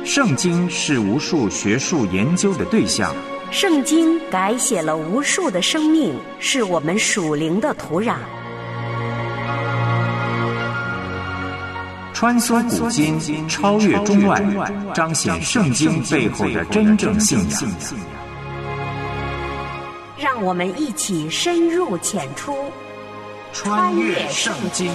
圣经是无数学术研究的对象， 圣经改写了无数的生命，是我们属灵的土壤。 穿梭古今，超越中外，彰显圣经背后的真正信仰。 让我们一起深入浅出， 穿越圣经。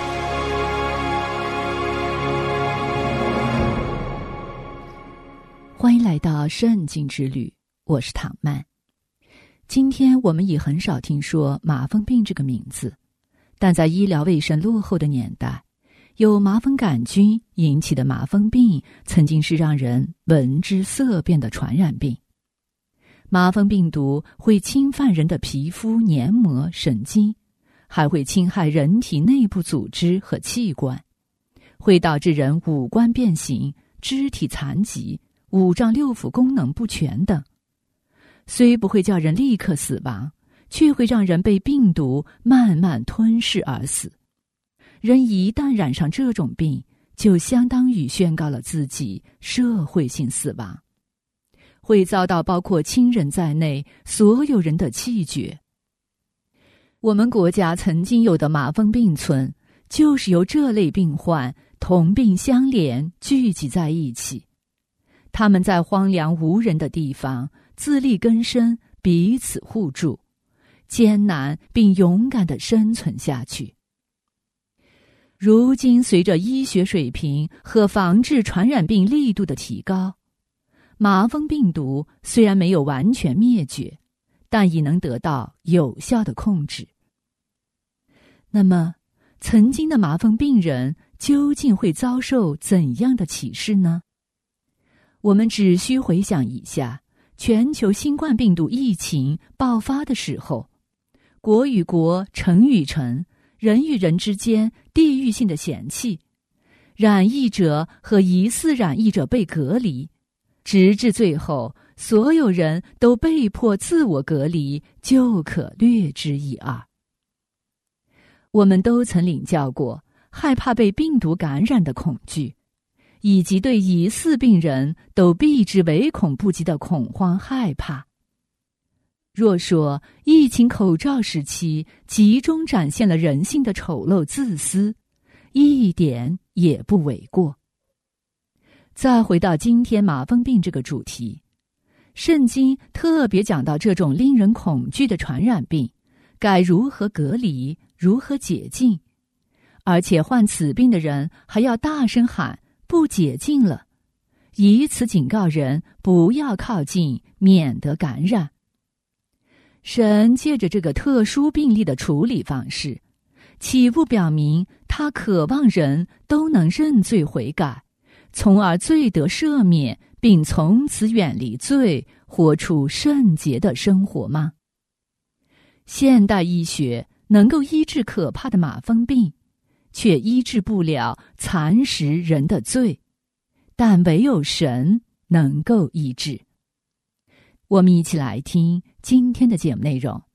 欢迎来到圣经之旅，我是唐曼。今天我们也很少听说麻风病这个名字，但在医疗卫生落后的年代，有麻风杆菌引起的麻风病曾经是让人闻之色变的传染病。麻风病毒会侵犯人的皮肤、黏膜、神经，还会侵害人体内部组织和器官，会导致人五官变形、肢体残疾、五脏六腑功能不全等。虽不会叫人立刻死亡，却会让人被病毒慢慢吞噬而死。人一旦染上这种病，就相当于宣告了自己社会性死亡，会遭到包括亲人在内所有人的弃绝。我们国家曾经有的麻风病村，就是由这类病患同病相怜聚集在一起。他们在荒凉无人的地方自力更生，彼此互助，艰难并勇敢地生存下去。如今随着医学水平和防治传染病力度的提高，麻风病毒虽然没有完全灭绝，但已能得到有效的控制。那么，曾经的麻风病人究竟会遭受怎样的启示呢？我们只需回想一下全球新冠病毒疫情爆发的时候，国与国、城与城、人与人之间地域性的嫌弃，染疫者和疑似染疫者被隔离，直至最后所有人都被迫自我隔离，就可略知一二。我们都曾领教过害怕被病毒感染的恐惧，以及对疑似病人都避之唯恐不及的恐慌害怕。若说疫情口罩时期集中展现了人性的丑陋自私，一点也不为过。再回到今天麻风病这个主题，圣经特别讲到这种令人恐惧的传染病该如何隔离，如何解禁，而且患此病的人还要大声喊不解禁了，以此警告人不要靠近，免得感染。神借着这个特殊病例的处理方式，岂不表明他渴望人都能认罪悔改，从而罪得赦免，并从此远离罪，活出圣洁的生活吗？现代医学能够医治可怕的麻风病，却医治不了蚕食人的罪，但唯有神能够医治。我们一起来听今天的节目内容。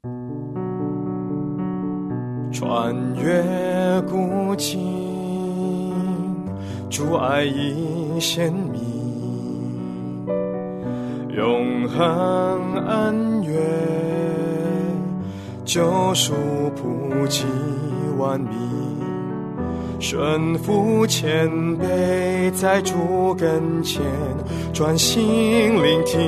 穿越古今，主爱已显明，永恒恩怨，救赎普及万民，顺服谦卑，在主跟前专心聆听，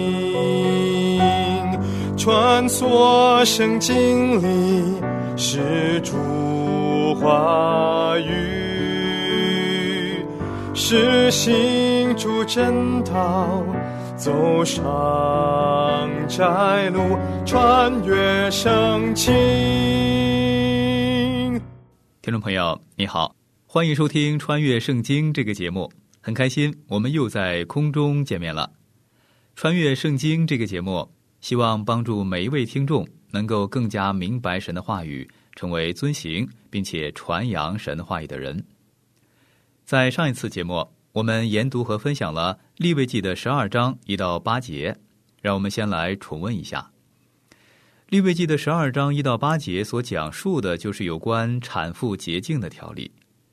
穿梭圣经里是主话语，是行主真道，走上窄路，穿越圣经。 听众朋友你好，欢迎收听穿越圣经这个节目，很开心我们又在空中见面了。穿越圣经这个节目希望帮助每一位听众能够更加明白神的话语，成为遵行并且传扬神的话语的人。在上一次节目，我们研读和分享了利未记的12章1到8节，让我们先来重温一下。利未记的12章1到8节所讲述的就是有关产妇洁净的条例。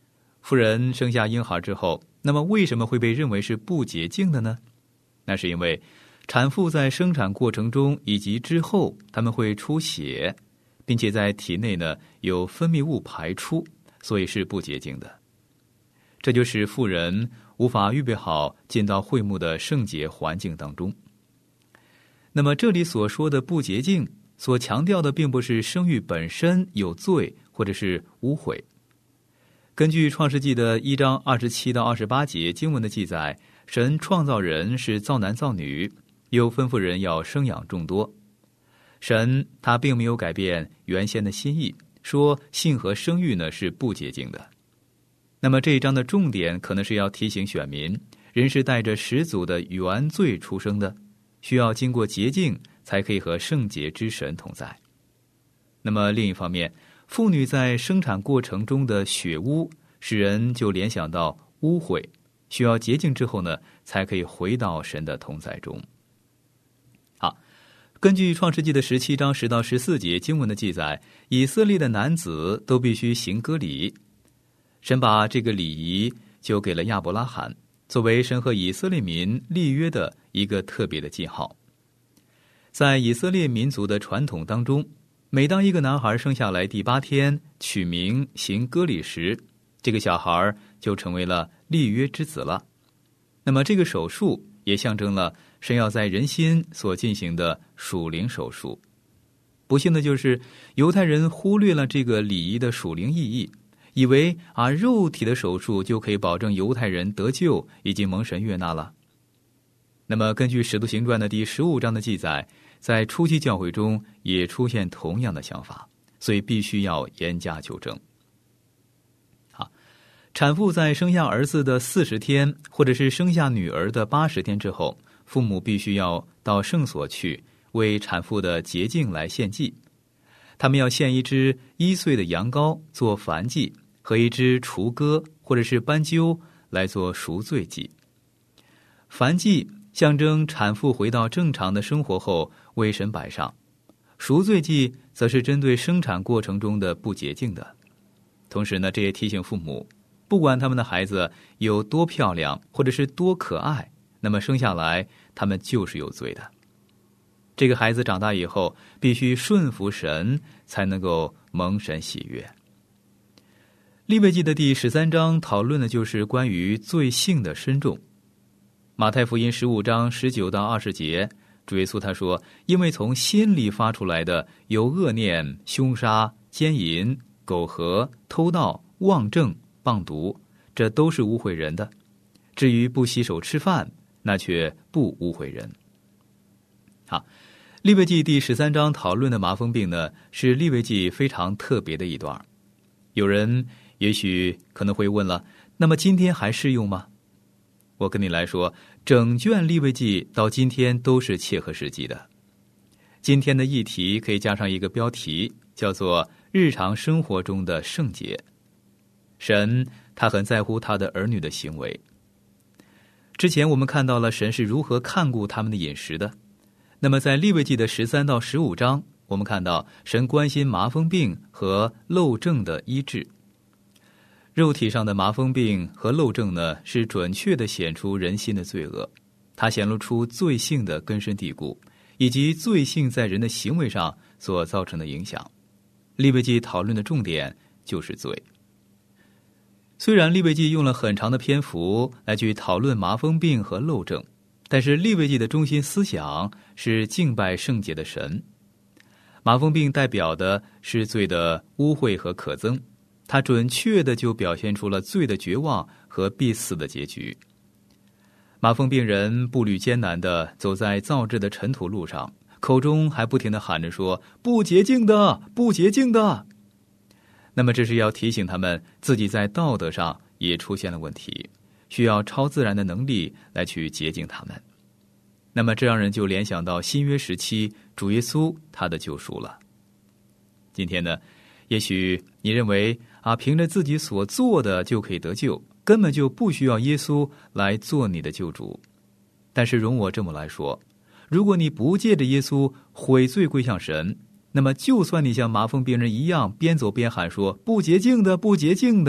妇人生下婴孩之后，那么为什么会被认为是不洁净的呢？那是因为产妇在生产过程中以及之后，他们会出血，并且在体内呢有分泌物排出，所以是不洁净的。这就使妇人无法预备好进到会幕的圣洁环境当中。那么这里所说的不洁净，所强调的并不是生育本身有罪或者是污秽。根据创世纪的1章27到28节经文的记载，神创造人是造男造女，又吩咐人要生养众多。神他并没有改变原先的心意，说性和生育呢是不洁净的。那么这一章的重点可能是要提醒选民，人是带着始祖的原罪出生的，需要经过洁净才可以和圣洁之神同在。那么另一方面，妇女在生产过程中的血污，使人就联想到污秽，需要洁净之后呢，才可以回到神的同在中。好，根据创世纪的17章10到14节经文的记载，以色列的男子都必须行割礼。神把这个礼仪就给了亚伯拉罕，作为神和以色列民立约的一个特别的记号。在以色列民族的传统当中，每当一个男孩生下来第8天取名行割礼时，这个小孩就成为了立约之子了。那么这个手术也象征了神要在人心所进行的属灵手术。不幸的就是犹太人忽略了这个礼仪的属灵意义，以为肉体的手术就可以保证犹太人得救以及蒙神悦纳了。那么根据使徒行传的第15章的记载，在初期教会中也出现同样的想法，所以必须要严加纠正。好，产妇在生下儿子的40天，或者是生下女儿的80天之后，父母必须要到圣所去为产妇的洁净来献祭。他们要献一只1岁的羊羔做燔祭，和一只雏鸽或者是斑鸠来做赎罪祭。燔祭象征产妇回到正常的生活后为神摆上，赎罪祭则是针对生产过程中的不洁净的。同时呢，这也提醒父母，不管他们的孩子有多漂亮或者是多可爱，那么生下来他们就是有罪的。这个孩子长大以后必须顺服神，才能够蒙神喜悦。利未记的第13章讨论的就是关于罪性的深重。马太福音15章19到20节，主耶稣他说，因为从心里发出来的有恶念、凶杀、奸淫、苟合、偷盗、妄证、谤毒，这都是污秽人的。至于不洗手吃饭，那却不污秽人。好，利未记第13章讨论的麻风病呢，是利未记非常特别的一段。有人也许可能会问了，那么今天还适用吗？我跟你来说，整卷利未记到今天都是切合实际的。今天的议题可以加上一个标题，叫做日常生活中的圣洁。神他很在乎他的儿女的行为。之前我们看到了神是如何看顾他们的饮食的。那么在利未记的13到15章，我们看到神关心麻风病和漏症的医治。肉体上的麻风病和漏症呢，是准确地显出人心的罪恶，它显露出罪性的根深蒂固，以及罪性在人的行为上所造成的影响。利未记讨论的重点就是罪。虽然利未记用了很长的篇幅来去讨论麻风病和漏症，但是利未记的中心思想是敬拜圣洁的神。麻风病代表的是罪的污秽和可憎，它准确地就表现出了罪的绝望和必死的结局。麻风病人步履艰难地走在造制的尘土路上，口中还不停地喊着说，不洁净的，不洁净的。那么这是要提醒他们自己在道德上也出现了问题，需要超自然的能力来去洁净他们。那么这让人就联想到新约时期主耶稣他的救赎了。今天呢，也许你认为凭着自己所做的就可以得救，根本就不需要耶稣来做你的救主。但是容我这么来说，如果你不借着耶稣悔罪归向神，那么就算你像麻风病人一样边走边喊说不洁净的，不洁净的，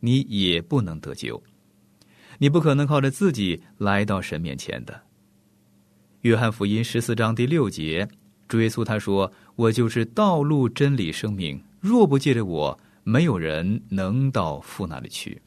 你也不能得救。你不可能靠着自己来到神面前的。约翰福音14章第6节，主耶稣他说：我就是道路真理生命，若不借着我，没有人能到父那里去。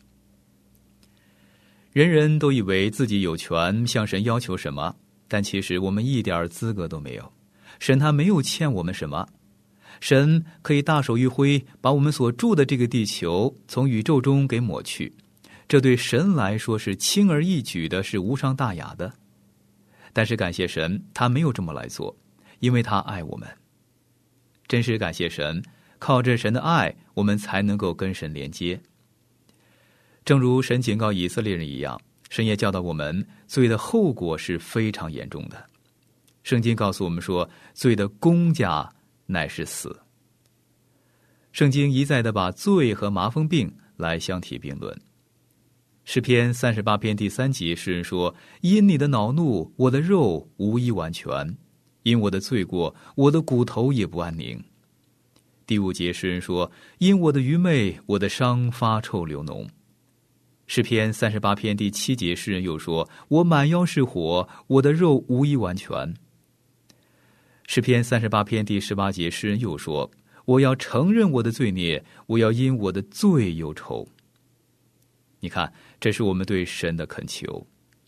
人人都以为自己有权向神要求什么，但其实我们一点资格都没有。神他没有欠我们什么，神可以大手一挥，把我们所住的这个地球从宇宙中给抹去，这对神来说是轻而易举的，是无伤大雅的。但是感谢神，他没有这么来做，因为他爱我们。真是感谢神，靠着神的爱，我们才能够跟神连接。正如神警告以色列人一样，神也教导我们，罪的后果是非常严重的。圣经告诉我们说，罪的工价乃是死。圣经一再地把罪和麻风病来相提并论。诗篇38篇第3节，诗人说：因你的恼怒，我的肉无一完全；因我的罪过，我的骨头也不安宁。第5节，诗人说：因我的愚昧，我的伤发臭流脓。诗篇38篇第7节，诗人又说：我满腰是火，我的肉无一完全。诗篇38篇第18节，诗人又说：我要承认我的罪孽，我要因我的罪忧愁。你看，这是我们对神的恳求。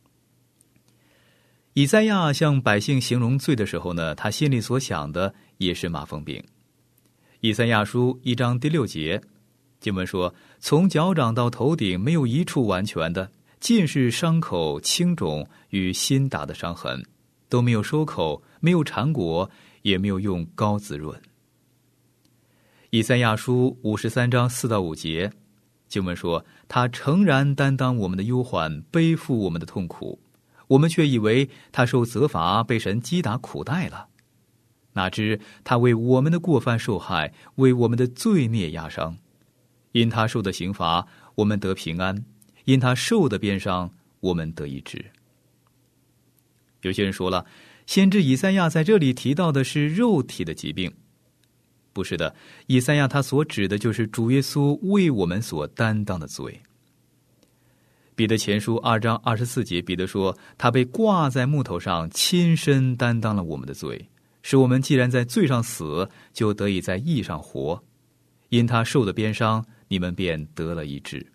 以赛亚向百姓形容罪的时候呢，他心里所想的也是麻风病。以赛亚书1章第6节，经文说：从脚掌到头顶没有一处完全的，尽是伤口、青肿与新打的伤痕，都没有收口，没有缠裹，也没有用膏滋润。以赛亚书53章4到5节，经文说：他诚然担当我们的忧患，背负我们的痛苦，我们却以为他受责罚，被神击打苦待了。哪知他为我们的过犯受害，为我们的罪孽压伤。因他受的刑罚，我们得平安；因他受的鞭伤，我们得医治。有些人说了，先知以赛亚在这里提到的是肉体的疾病。不是的，以赛亚他所指的就是主耶稣为我们所担当的罪。彼得前书2章24节，彼得说：他被挂在木头上，亲身担当了我们的罪，使我们既然在罪上死，就得以在义上活。因他受的鞭伤，你们便得了医治。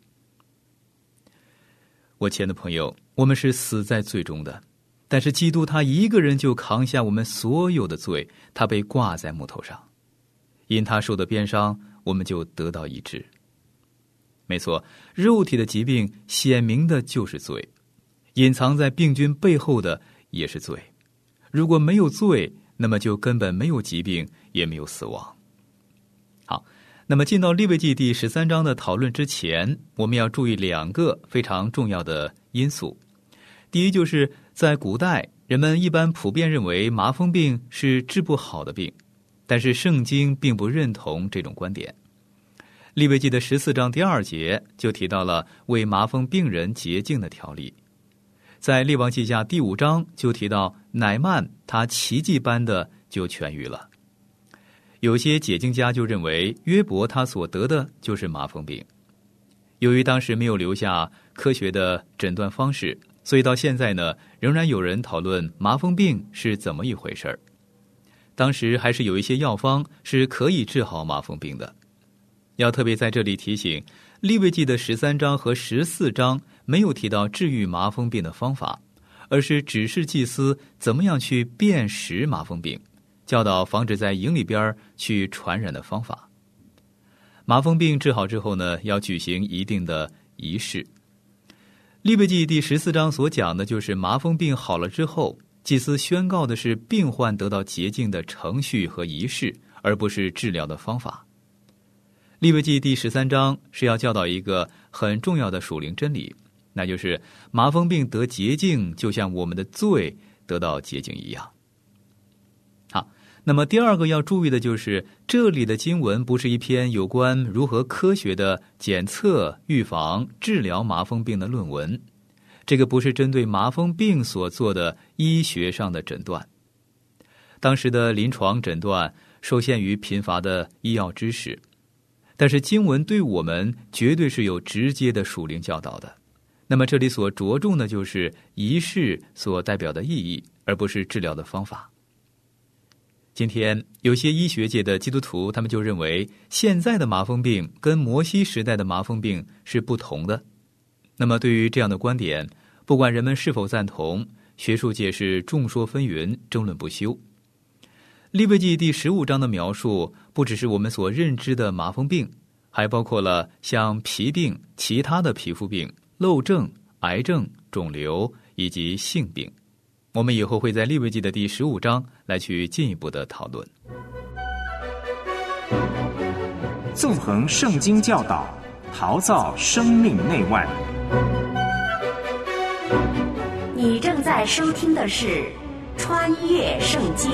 我亲爱的朋友，我们是死在罪中的，但是基督他一个人就扛下我们所有的罪，他被挂在木头上。因他受的鞭伤，我们就得到医治。没错，肉体的疾病显明的就是罪，隐藏在病菌背后的也是罪。如果没有罪，那么就根本没有疾病，也没有死亡。好，那么进到利未记第13章的讨论之前，我们要注意2个非常重要的因素。第一，就是在古代，人们一般普遍认为麻风病是治不好的病，但是圣经并不认同这种观点。利未记的14章第2节就提到了为麻风病人洁净的条例。在列王记下第5章就提到乃曼他奇迹般的就痊愈了。有些解经家就认为约伯他所得的就是麻风病。由于当时没有留下科学的诊断方式，所以到现在呢，仍然有人讨论麻风病是怎么一回事儿。当时还是有一些药方是可以治好麻风病的。要特别在这里提醒，利未记的13章和14章没有提到治愈麻风病的方法，而是指示祭司怎么样去辨识麻风病，教导防止在营里边去传染的方法。麻风病治好之后呢，要举行一定的仪式。利未记第14章所讲的就是麻风病好了之后，祭司宣告的是病患得到洁净的程序和仪式，而不是治疗的方法。利未记第13章是要教导一个很重要的属灵真理，那就是麻风病得洁净，就像我们的罪得到洁净一样。好，那么第2个要注意的就是，这里的经文不是一篇有关如何科学的检测、预防、治疗麻风病的论文，这个不是针对麻风病所做的医学上的诊断。当时的临床诊断受限于贫乏的医药知识， 但是经文对我们绝对是有直接的属灵教导的。那么这里所着重的就是仪式所代表的意义，而不是治疗的方法。今天有些医学界的基督徒，他们就认为现在的麻风病跟摩西时代的麻风病是不同的。那么对于这样的观点，不管人们是否赞同，学术界是众说纷纭，争论不休。利未记第15章的描述不只是我们所认知的麻风病，还包括了像皮病、其他的皮肤病、漏症、癌症、肿瘤以及性病。我们以后会在利未记的第15章来去进一步的讨论。 纵横圣经教导，陶造生命内外。 你正在收听的是《穿越圣经》。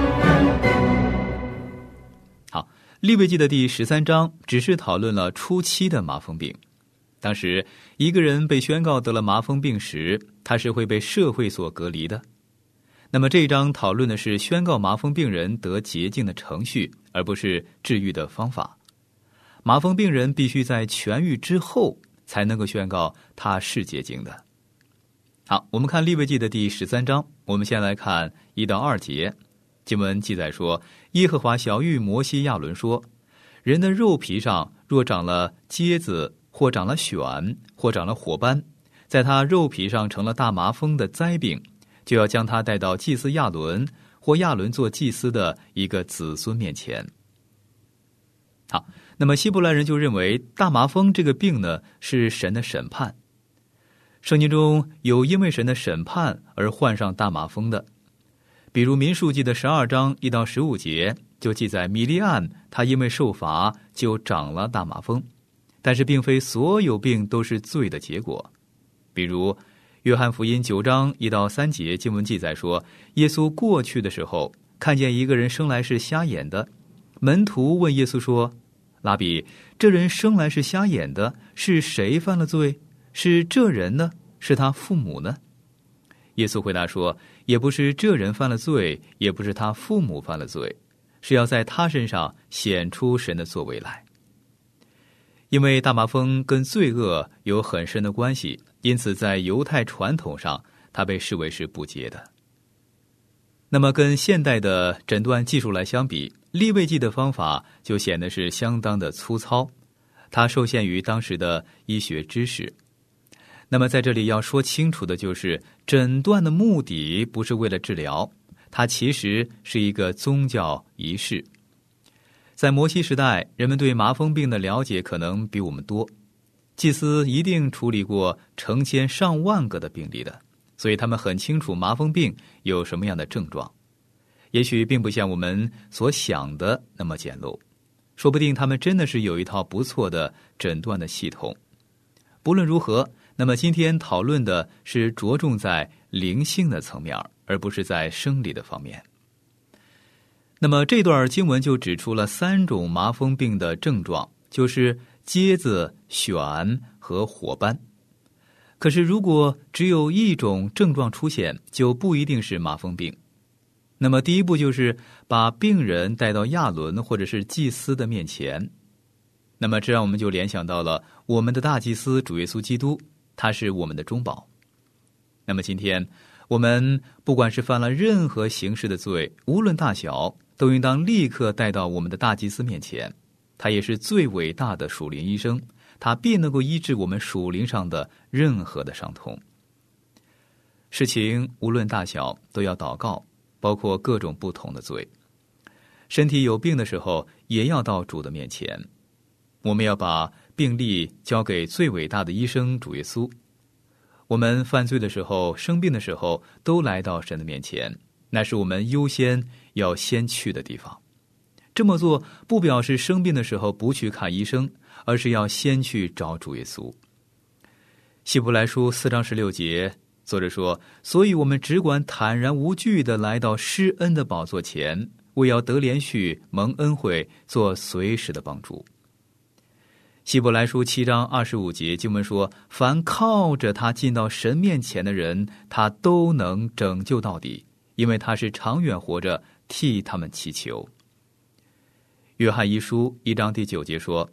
好，利未记的第13章只是讨论了初期的麻风病。当时一个人被宣告得了麻风病时，他是会被社会所隔离的。那么这一章讨论的是宣告麻风病人得洁净的程序，而不是治愈的方法。麻风病人必须在痊愈之后才能够宣告他是洁净的。好，我们看利未记的第13章，我们先来看1到2节。经文记载说，耶和华晓谕摩西亚伦说，人的肉皮上若长了疖子，或长了癣，或长了火斑，在他肉皮上成了大麻风的灾病，就要将他带到祭司亚伦或亚伦做祭司的一个子孙面前。好，那么希伯来人就认为大麻风这个病呢，是神的审判。圣经中有因为神的审判而患上大麻风的，比如民数记的12章1到15节就记载米利暗他因为受罚就长了大麻风，但是并非所有病都是罪的结果。比如约翰福音9章1到3节经文记载说，耶稣过去的时候看见一个人生来是瞎眼的，门徒问耶稣说，拉比，这人生来是瞎眼的，是谁犯了罪？是这人呢？是他父母呢？耶稣回答说，也不是这人犯了罪，也不是他父母犯了罪，是要在他身上显出神的作为来。因为大麻风跟罪恶有很深的关系，因此在犹太传统上它被视为是不洁的。那么跟现代的诊断技术来相比，利未记的方法就显得是相当的粗糙，它受限于当时的医学知识。那么在这里要说清楚的就是，诊断的目的不是为了治疗，它其实是一个宗教仪式。在摩西时代，人们对麻风病的了解可能比我们多，祭司一定处理过成千上万个的病例的，所以他们很清楚麻风病有什么样的症状。也许并不像我们所想的那么简陋，说不定他们真的是有一套不错的诊断的系统。不论如何，那么今天讨论的是着重在灵性的层面，而不是在生理的方面。那么这段经文就指出了3种麻风病的症状，就是疖子、癣和火斑。可是如果只有一种症状出现，就不一定是麻风病。那么第一步就是把病人带到亚伦或者是祭司的面前。那么这让我们就联想到了我们的大祭司主耶稣基督，他是我们的中保。那么今天我们不管是犯了任何形式的罪，无论大小，都应当立刻带到我们的大祭司面前。他也是最伟大的属灵医生，他必能够医治我们属灵上的任何的伤痛。事情无论大小都要祷告，包括各种不同的罪。身体有病的时候也要到主的面前，我们要把病历交给最伟大的医生主耶稣。我们犯罪的时候，生病的时候，都来到神的面前，那是我们优先要先去的地方。这么做不表示生病的时候不去看医生，而是要先去找主耶稣。希伯来书4章16节，作者说，所以我们只管坦然无惧地来到施恩的宝座前，为要得连续蒙恩惠，做随时的帮助。希伯来书7章25节经文说，凡靠着他进到神面前的人，他都能拯救到底，因为他是长远活着替他们祈求。约翰一书1章第9节说，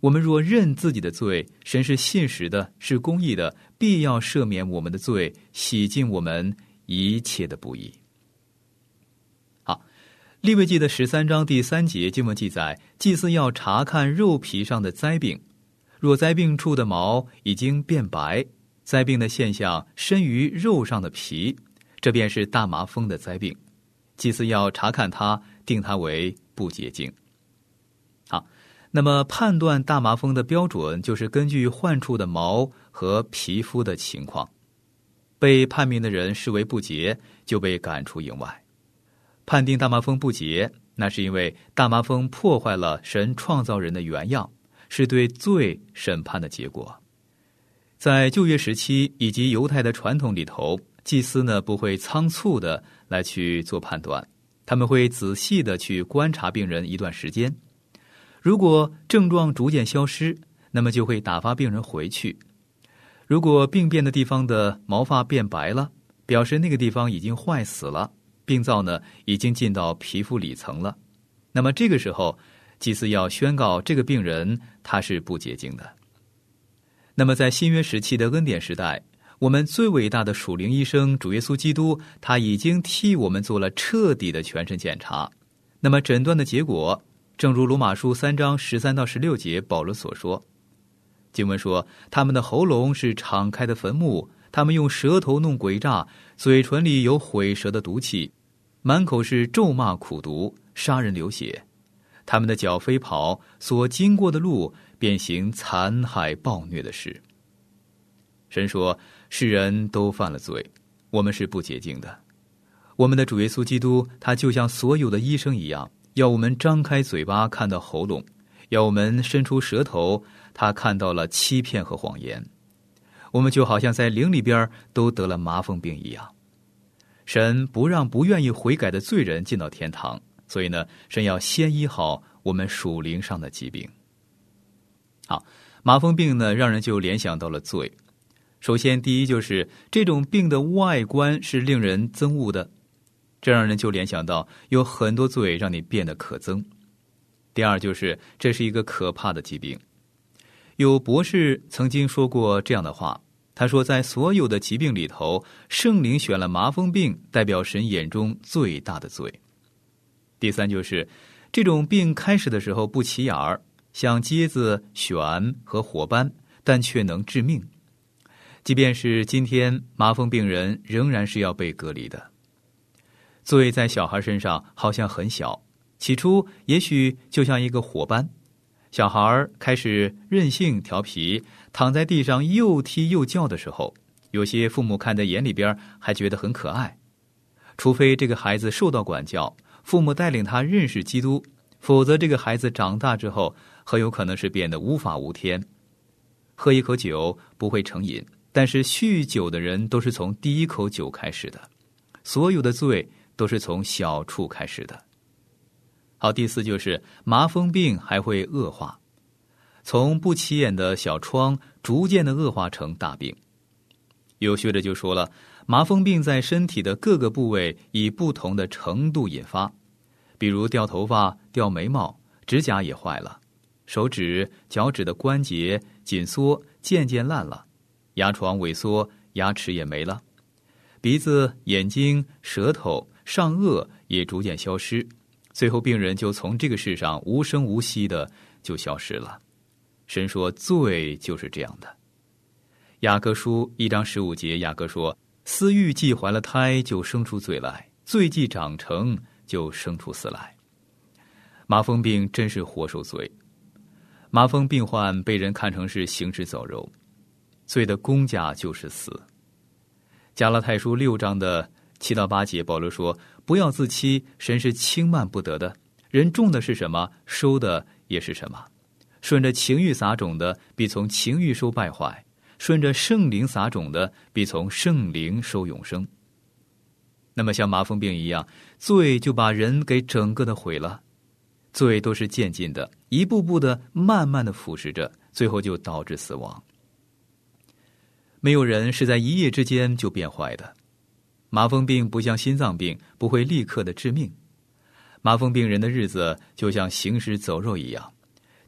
我们若认自己的罪，神是信实的，是公义的，必要赦免我们的罪，洗净我们一切的不义。好，利未记的13章第3节经文记载，祭司要查看肉皮上的灾病，若灾病处的毛已经变白，灾病的现象深于肉上的皮，这便是大麻风的灾病，祭司要查看它，定它为不洁净。好，那么判断大麻风的标准就是根据患处的毛和皮肤的情况，被判明的人视为不洁，就被赶出营外。判定大麻风不洁，那是因为大麻风破坏了神创造人的原样，是对罪审判的结果。在旧约时期以及犹太的传统里头，祭司呢不会仓促的来去做判断，他们会仔细的去观察病人一段时间。如果症状逐渐消失，那么就会打发病人回去。如果病变的地方的毛发变白了，表示那个地方已经坏死了，病灶呢已经进到皮肤里层了，那么这个时候祭司要宣告这个病人他是不洁净的。那么在新约时期的恩典时代，我们最伟大的属灵医生主耶稣基督，他已经替我们做了彻底的全身检查。那么诊断的结果，正如罗马书3章13到16节保罗所说，经文说，他们的喉咙是敞开的坟墓，他们用舌头弄诡诈，嘴唇里有毁舌的毒气，满口是咒骂苦毒，杀人流血。他们的脚飞跑，所经过的路便行残害暴虐的事。神说，世人都犯了罪，我们是不洁净的。我们的主耶稣基督，他就像所有的医生一样，要我们张开嘴巴看到喉咙，要我们伸出舌头，他看到了欺骗和谎言。我们就好像在灵里边都得了麻风病一样。神不让不愿意悔改的罪人进到天堂，所以呢，神要先医好我们属灵上的疾病。好，麻风病呢，让人就联想到了罪。首先，第一就是这种病的外观是令人憎恶的，这让人就联想到有很多罪让你变得可憎。第二就是这是一个可怕的疾病。有博士曾经说过这样的话，他说，在所有的疾病里头，圣灵选了麻风病，代表神眼中最大的罪。第三就是这种病开始的时候不起眼儿，像疖子、癣和火斑，但却能致命。即便是今天，麻风病人仍然是要被隔离的。罪在小孩身上好像很小，起初也许就像一个火斑，小孩开始任性调皮，躺在地上又踢又叫的时候，有些父母看在眼里边还觉得很可爱。除非这个孩子受到管教，父母带领他认识基督，否则这个孩子长大之后很有可能是变得无法无天。喝一口酒不会成瘾，但是酗酒的人都是从第一口酒开始的。所有的罪都是从小处开始的。好，第四就是麻风病还会恶化，从不起眼的小疮逐渐的恶化成大病。有学者就说了，麻风病在身体的各个部位以不同的程度引发，比如掉头发、掉眉毛，指甲也坏了，手指、脚趾的关节紧缩，渐渐烂了，牙床萎缩，牙齿也没了，鼻子、眼睛、舌头、上颚也逐渐消失，最后病人就从这个世上无声无息的就消失了。神说，罪就是这样的。雅各书1章15节，雅各说，私欲既怀了胎，就生出罪来，罪既长成，就生出死来。麻风病真是活受罪。麻风病患被人看成是行尸走肉，罪的工价就是死。加拉太书6章的7到8节，保罗说，不要自欺，神是轻慢不得的，人种的是什么，收的也是什么。顺着情欲撒种的，必从情欲收败坏；顺着圣灵撒种的，必从圣灵收永生。那么像麻风病一样，罪就把人给整个的毁了。罪都是渐进的，一步步的慢慢的腐蚀着，最后就导致死亡。没有人是在一夜之间就变坏的。麻风病不像心脏病，不会立刻的致命。麻风病人的日子就像行尸走肉一样，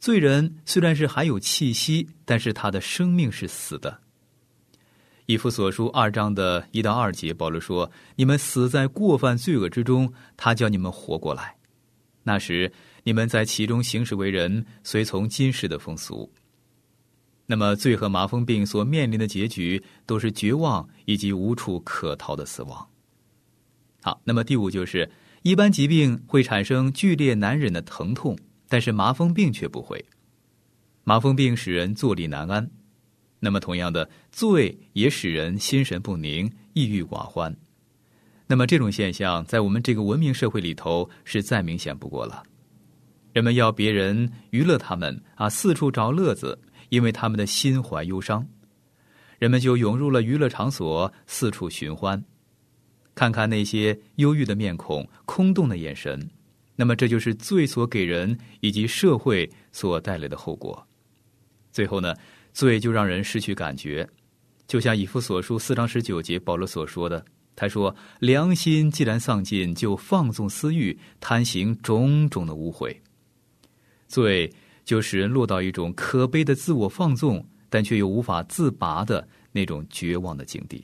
罪人虽然是还有气息，但是他的生命是死的。以弗所书2章的1到2节，保罗说：你们死在过犯罪恶之中，他叫你们活过来。那时你们在其中行事为人，随从今世的风俗。那么罪和麻风病所面临的结局都是绝望以及无处可逃的死亡。好，那么第5就是一般疾病会产生剧烈难忍的疼痛，但是麻风病却不会。麻风病使人坐立难安，那么同样的，罪也使人心神不宁，抑郁寡欢。那么这种现象在我们这个文明社会里头是再明显不过了。人们要别人娱乐他们四处找乐子，因为他们的心怀忧伤，人们就涌入了娱乐场所，四处寻欢。看看那些忧郁的面孔，空洞的眼神，那么这就是罪所给人以及社会所带来的后果。最后呢，罪就让人失去感觉，就像以弗所书4章19节保罗所说的，他说：良心既然丧尽，就放纵私欲，贪行种种的污秽。罪就使人落到一种可悲的自我放纵，但却又无法自拔的那种绝望的境地。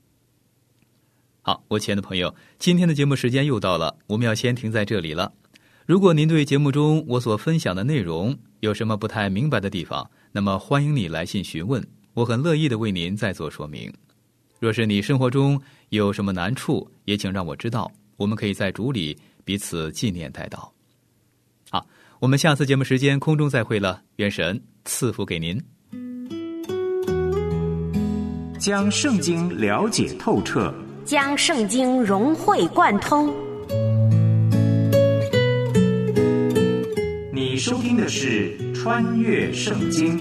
好，我亲爱的朋友，今天的节目时间又到了，我们要先停在这里了。如果您对节目中我所分享的内容有什么不太明白的地方，那么欢迎你来信询问，我很乐意的为您再做说明。若是你生活中有什么难处，也请让我知道，我们可以在主里彼此纪念代祷。好，我们下次节目时间空中再会了，愿神赐福给您。 将圣经了解透彻， 将圣经融会贯通。 你收听的是《穿越圣经》。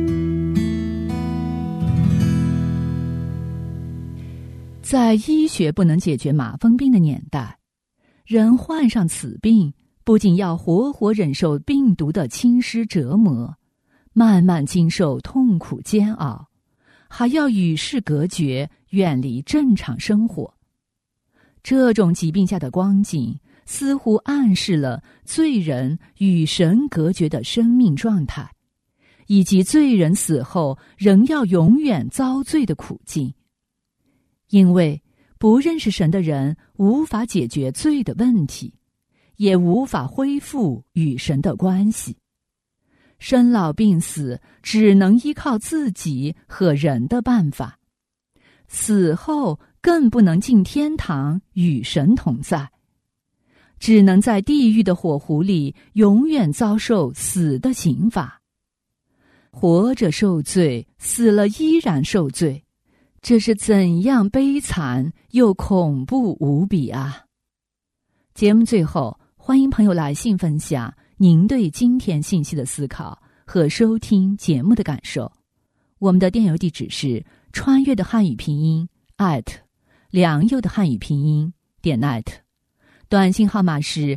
在医学不能解决麻风病的年代，人患上此病，不仅要活活忍受病毒的侵蚀折磨，慢慢经受痛苦煎熬，还要与世隔绝，远离正常生活。这种疾病下的光景，似乎暗示了罪人与神隔绝的生命状态，以及罪人死后仍要永远遭罪的苦境。因为不认识神的人无法解决罪的问题，也无法恢复与神的关系。生老病死只能依靠自己和人的办法，死后更不能进天堂与神同在，只能在地狱的火湖里永远遭受死的刑罚。活着受罪，死了依然受罪，这是怎样悲惨又恐怖无比啊！节目最后，欢迎朋友来信分享您对今天信息的思考和收听节目的感受。我们的电邮地址是穿越的汉语拼音良友的汉语拼音.net， 短信号码是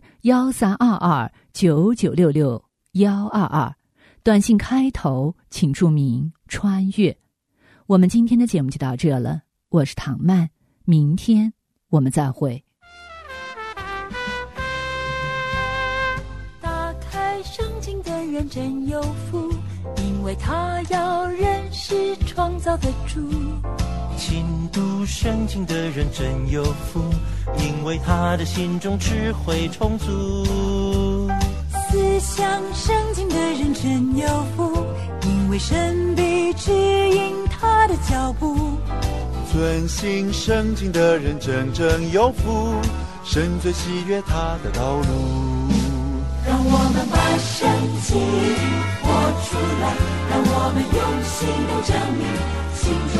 132299662122，短信开头请注明穿越。我们今天的节目就到这了，我是唐曼，明天我们再会。 打开圣经的人真有福，因为他要认识创造的主。 勤读圣经的人真有福，因为他的心中智慧充足。 思想圣经的人真有福，因为神必指引他的脚步。 遵行圣经的人真正有福，神最喜悦他的道路。 让我们把圣经活出来，让我们用行动证明